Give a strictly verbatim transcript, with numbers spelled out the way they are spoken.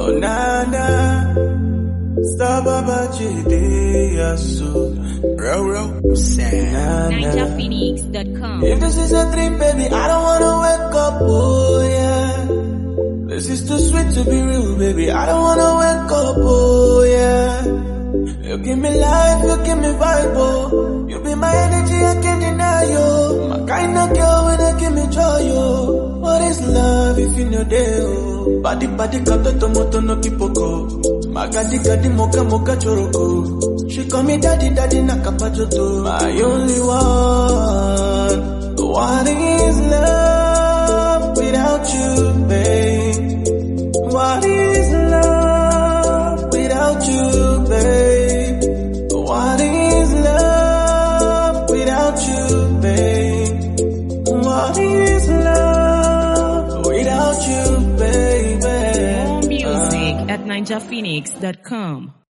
Oh na na, Sababa Chidiyasu, row row, sad. Ninja Phoenix dot com. If this is a dream, baby, I don't wanna wake up, oh yeah. This is too sweet to be real, baby, I don't wanna wake up, oh yeah. You give me life, you give me vibe, oh. You be my energy, I can't deny you. My kind of girl when I give me joy, oh. What is love if you know there, oh? Body body kato tomoto no kipoko. Magadi gadi moka moka choroko. She call me daddy daddy nakapajoto. My only one. What is love without you, babe? What is love without you, babe? What is love without you, babe? What is love without you, baby? More music at Ninja Phoenix dot com.